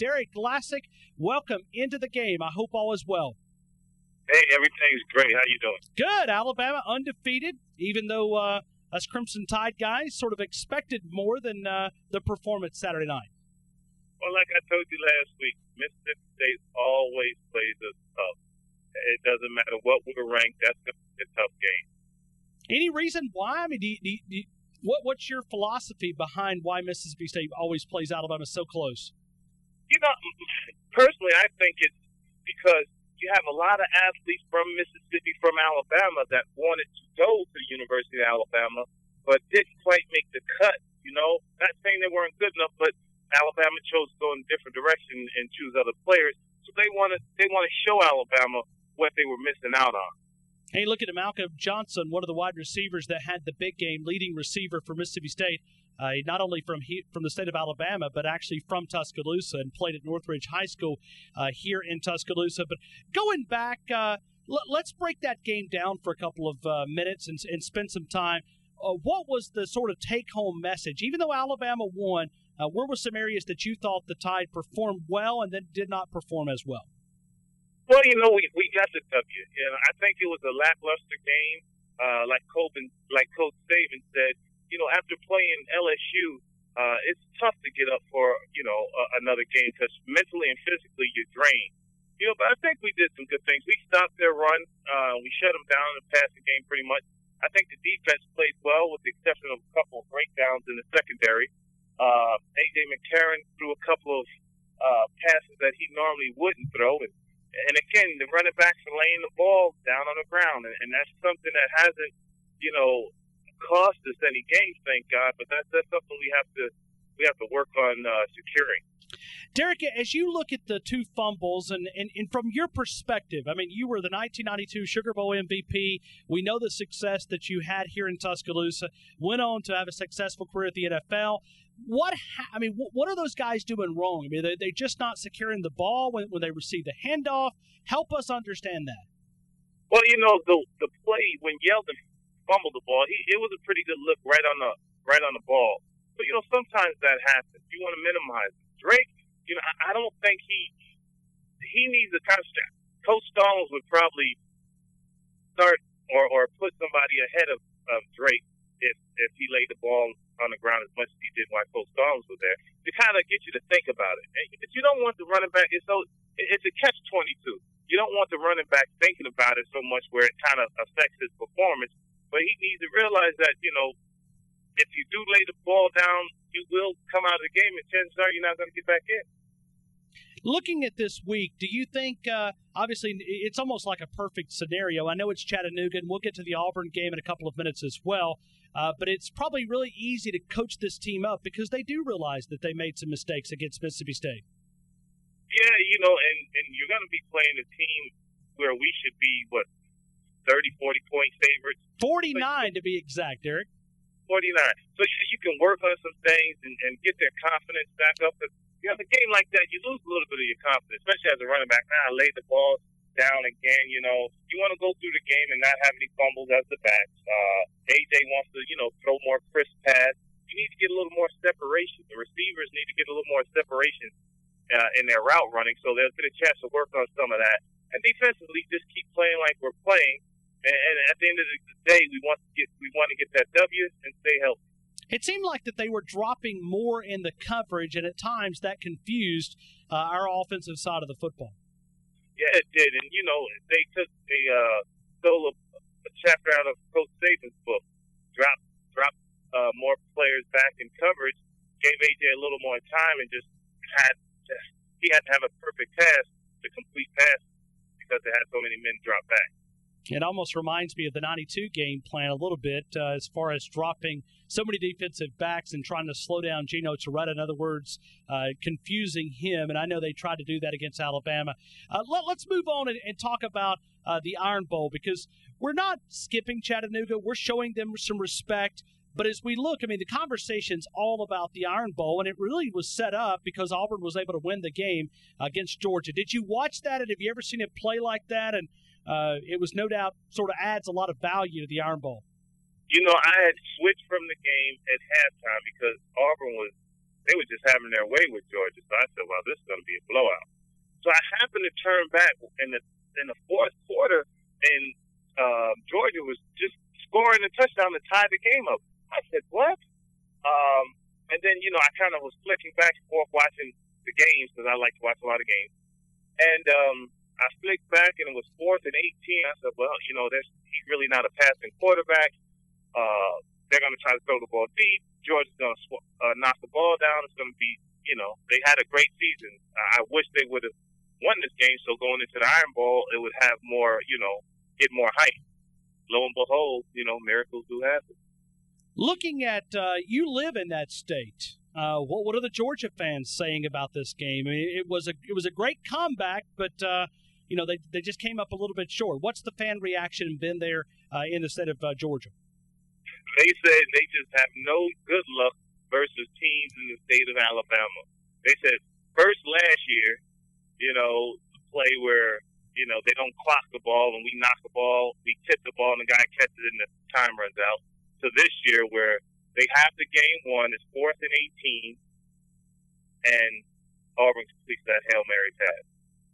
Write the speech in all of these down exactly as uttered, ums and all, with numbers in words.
Derek Glassick, welcome into the game. I hope all is well. Hey, everything's great. How you doing? Good. Alabama undefeated, even though uh, us Crimson Tide guys sort of expected more than uh, the performance Saturday night. Well, like I told you last week, Mississippi State always plays us tough. It doesn't matter what we're ranked. That's going to be a tough game. Any reason why? I mean, do you, do you, do you, what, what's your philosophy behind why Mississippi State always plays Alabama so close? You know, personally, I think it's because you have a lot of athletes from Mississippi, from Alabama, that wanted to go to the University of Alabama, but didn't quite make the cut. You know, not saying they weren't good enough, but Alabama chose to go in a different direction and choose other players. So they want to they want to show Alabama what they were missing out on. Hey, look at Malcolm Johnson, one of the wide receivers that had the big game, leading receiver for Mississippi State. Uh, not only from he, from the state of Alabama, but actually from Tuscaloosa, and played at Northridge High School uh, here in Tuscaloosa. But going back, uh, l- let's break that game down for a couple of uh, minutes and, and spend some time. Uh, what was the sort of take-home message? Even though Alabama won, uh, where were some areas that you thought the Tide performed well and then did not perform as well? Well, you know, we, we got the W. You know, I think it was a lackluster game. Uh, like Coben, like Coach Saban said, you know, after playing L S U, uh, it's tough to get up for, you know, uh, another game because mentally and physically you're drained. You know, but I think we did some good things. We stopped their run. Uh, we shut them down in the passing game pretty much. I think the defense played well with the exception of a couple of breakdowns in the secondary. Uh, A J McCarron threw a couple of uh, passes that he normally wouldn't throw. And, and again, the running backs are laying the ball down on the ground, and, and that's something that hasn't, you know, cost us any games, thank God, but that's, that's something we have to we have to work on uh, securing. Derek, as you look at the two fumbles, and, and, and from your perspective, I mean, you were the nineteen ninety-two Sugar Bowl M V P. We know the success that you had here in Tuscaloosa. Went on to have a successful career at the N F L. What ha- I mean, what are those guys doing wrong? I mean, they they just not securing the ball when, when they receive the handoff. Help us understand that. Well, you know, the the play when Yeldon fumbled the ball, he, it was a pretty good look right on the right on the ball. But you know, sometimes that happens. You want to minimize it. Drake, you know, I, I don't think he he needs a touchdown. Coach Stallings would probably start or, or put somebody ahead of, of Drake if if he laid the ball on the ground as much as he did while Coach Stallings was there, to kind of get you to think about it. But you don't want the running back. It's so it's a catch twenty-two. You don't want the running back thinking about it so much where it kind of affects his performance. But he needs to realize that, you know, if you do lay the ball down, you will come out of the game, and chances are you're not going to get back in. Looking at this week, do you think, uh, obviously, it's almost like a perfect scenario. I know it's Chattanooga, and we'll get to the Auburn game in a couple of minutes as well. Uh, but it's probably really easy to coach this team up because they do realize that they made some mistakes against Mississippi State. Yeah, you know, and, and you're going to be playing a team where we should be, what, thirty, forty point favorites? forty-nine to be exact, Derek. forty-nine. So you, you can work on some things and, and get their confidence back up. But, you know, the game like that, you lose a little bit of your confidence, especially as a running back. Now, I laid the ball down again, you know. You want to go through the game and not have any fumbles as the backs. Uh, A J wants to, you know, throw more crisp pass. You need to get a little more separation. The receivers need to get a little more separation uh, in their route running, so they'll get a chance to work on some of that. And defensively, just keep playing like we're playing. And, and at the end of the day, we want to get we want to get that W and stay healthy. It seemed like that they were dropping more in the coverage, and at times that confused uh, our offensive side of the football. Yeah, it did. And, you know, they took a, uh, stole a, a chapter out of Coach Saban's book, dropped, dropped uh, more players back in coverage, gave A J a little more time, and just had to, he had to have a perfect pass to complete pass because they had so many men drop back. It almost reminds me of the ninety-two game plan a little bit uh, as far as dropping so many defensive backs and trying to slow down Gino Torretta. In other words, uh, confusing him. And I know they tried to do that against Alabama. Uh, let, let's move on and, and talk about uh, the Iron Bowl, because we're not skipping Chattanooga. We're showing them some respect. But as we look, I mean, the conversation's all about the Iron Bowl, and it really was set up because Auburn was able to win the game against Georgia. Did you watch that, and have you ever seen it play like that? And Uh, it was no doubt sort of adds a lot of value to the Iron Bowl. You know, I had switched from the game at halftime because Auburn was they were just having their way with Georgia. So I said, well, this is going to be a blowout. So I happened to turn back in the in the fourth quarter, and uh, Georgia was just scoring a touchdown to tie the game up. I said, what? Um, and then, you know, I kind of was flicking back and forth watching the games because I like to watch a lot of games. And um, I flicked back, and it was fourth and eighteen. I said, well, you know, there's, he's really not a passing quarterback. Uh, they're going to try to throw the ball deep. Georgia's going to sw- uh, knock the ball down. It's going to be, you know, they had a great season. I wish they would have won this game, so going into the Iron Bowl, it would have more, you know, get more hype. Lo and behold, you know, miracles do happen. Looking at, uh, you live in that state. Uh, what what are the Georgia fans saying about this game? I mean, it was a it was a great comeback, but uh, you know they they just came up a little bit short. What's the fan reaction been there uh, in the state of uh, Georgia? They said they just have no good luck versus teams in the state of Alabama. They said first last year, you know, the play where, you know, they don't clock the ball and we knock the ball, we tip the ball and the guy catches it and the time runs out. To this year where they have the game won, it's fourth and eighteen, and Auburn completes that Hail Mary pass.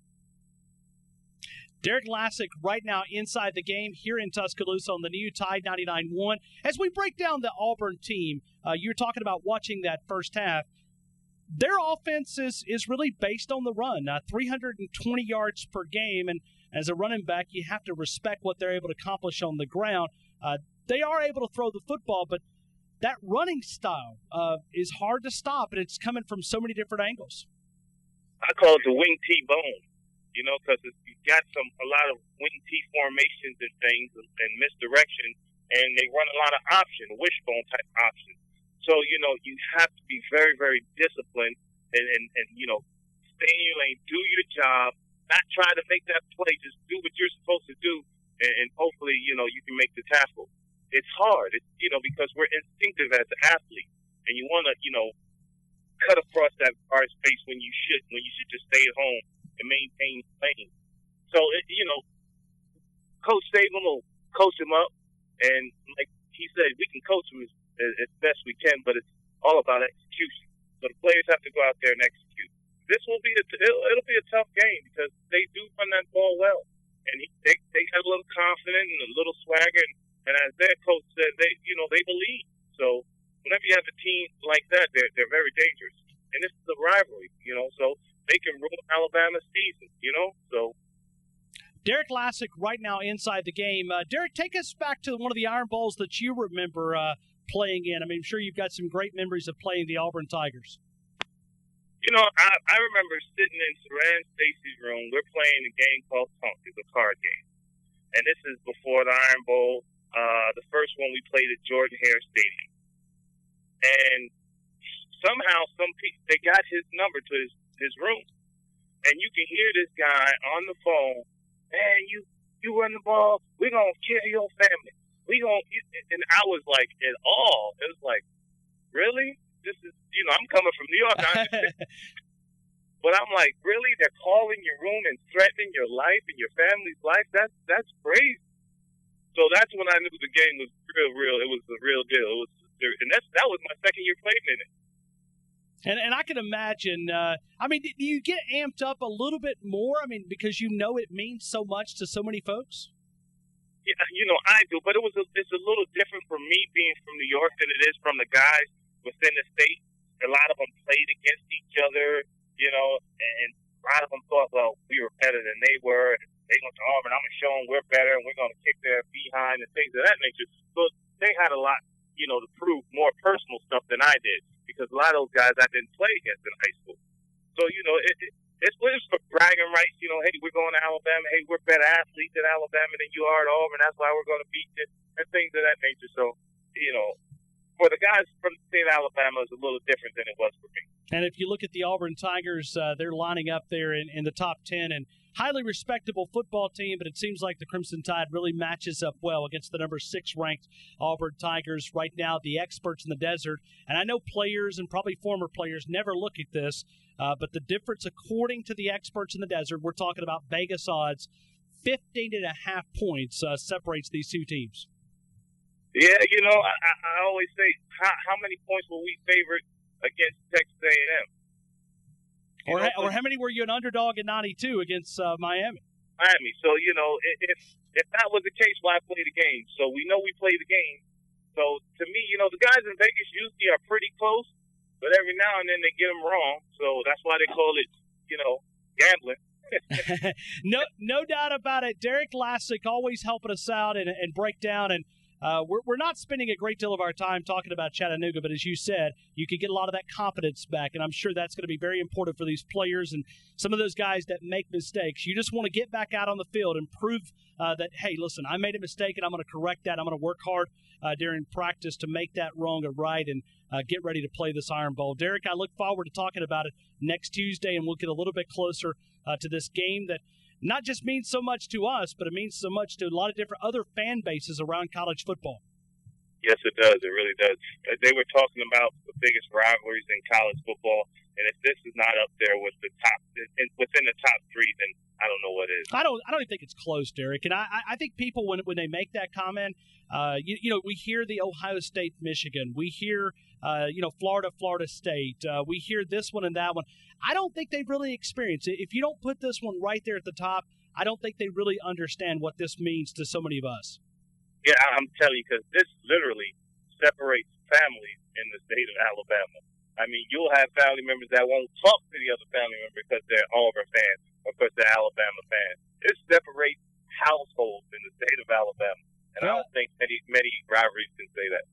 Derek Lassick right now inside the game here in Tuscaloosa on the new Tide ninety-nine point one. As we break down the Auburn team, uh, you were talking about watching that first half. Their offense is, is really based on the run, uh, three hundred twenty yards per game, and as a running back, you have to respect what they're able to accomplish on the ground. Uh, they are able to throw the football, but that running style uh, is hard to stop, and it's coming from so many different angles. I call it the wing T bone, you know, because you've got some a lot of wing T formations and things and misdirection, and they run a lot of option, wishbone type options. So, you know, you have to be very, very disciplined and, and, and, you know, stay in your lane, do your job, not try to make that play, just do what you're supposed to do, and, and hopefully, you know, you can make the tackle. It's hard, it's, you know, because we're instinctive as an athlete, and you want to, you know, cut across that guard's face when you should, when you should just stay at home and maintain lane. So, it, you know, Coach Saban will coach him up, and like he said, we can coach him as, as best we can, but it's all about execution. So the players have to go out there and execute. This will be a, it'll, it'll be a tough game because they do run that ball well, and he, they they have a little confidence and a little swagger. And, And as their coach said, they, you know, they believe. So whenever you have a team like that, they're they're very dangerous. And this is a rivalry, you know, so they can ruin Alabama's season, you know. So Derek Lassick right now inside the game. Uh, Derek, take us back to one of the Iron Bowls that you remember uh, playing in. I mean, I'm sure you've got some great memories of playing the Auburn Tigers. You know, I, I remember sitting in Saran Stacy's room. We're playing a game called Punk. It's a card game. And this is before the Iron Bowl. Uh, the first one we played at Jordan-Hare Stadium. And somehow some people, they got his number to his, his room. And you can hear this guy on the phone, man, you, you run the ball, we're going to kill your family. We gonna, and I was like, in awe. It was like, really? This is, you know, I'm coming from New York. I understand. But I'm like, really? They're calling your room and threatening your life and your family's life? That's, that's crazy. So that's when I knew the game was real, real. It was the real deal. It was, and that's that was my second year playing in it. And and I can imagine. Uh, I mean, do you get amped up a little bit more? I mean, because you know it means so much to so many folks. Yeah, you know I do, but it was a, it's a little different for me being from New York than it is from the guys within the state. A lot of them played against each other, you know, and a lot of them thought, well, we were better than they were. They went to Auburn. I'm gonna show them we're better, and we're gonna kick their behind and things of that nature. So they had a lot, you know, to prove more personal stuff than I did because a lot of those guys I didn't play against in high school. So you know, it, it, it's just for bragging rights. You know, hey, we're going to Alabama. Hey, we're better athletes at Alabama than you are at Auburn. That's why we're gonna beat you and things of that nature. So you know, for the guys from the state of Alabama, it's a little different than it was for me. And if you look at the Auburn Tigers, uh, they're lining up there in, in the top ten and highly respectable football team, but it seems like the Crimson Tide really matches up well against the number six ranked Auburn Tigers. Right now, the experts in the desert, and I know players and probably former players never look at this, uh, but the difference according to the experts in the desert, we're talking about Vegas odds, fifteen and a half points uh, separates these two teams. Yeah, you know, I, I always say, how, how many points were we favored against Texas A and M. Or, know, or how many were you an underdog in ninety-two against uh, Miami? Miami. So, you know, if if that was the case, why play the game? So we know we play the game. So to me, you know, the guys in Vegas usually are pretty close, but every now and then they get them wrong. So that's why they call it, you know, gambling. no, no doubt about it. Derek Lassick always helping us out and, and break down. And uh, we're we're not spending a great deal of our time talking about Chattanooga, but as you said, you could get a lot of that confidence back, and I'm sure that's going to be very important for these players and some of those guys that make mistakes. You just want to get back out on the field and prove uh, that, hey, listen, I made a mistake, and I'm going to correct that. I'm going to work hard uh, during practice to make that wrong a right and uh, get ready to play this Iron Bowl. Derek, I look forward to talking about it next Tuesday, and we'll get a little bit closer uh, to this game that not just means so much to us, but it means so much to a lot of different other fan bases around college football. Yes, it does. It really does. They were talking about the biggest rivalries in college football, and if this is not up there with the top, within the top three, then I don't know what is. I don't. I don't even think it's close, Derek. And I, I think people, when when they make that comment, uh, you, you know, we hear the Ohio State, Michigan, we hear, uh, you know, Florida, Florida State, uh, we hear this one and that one. I don't think they've really experienced it. If you don't put this one right there at the top, I don't think they really understand what this means to so many of us. Yeah, I'm telling you, because this literally separates families in the state of Alabama. I mean, you'll have family members that won't talk to the other family member because they're Auburn fans or because they're Alabama fans. It separates households in the state of Alabama. And well, I don't think many, many rivalries can say that.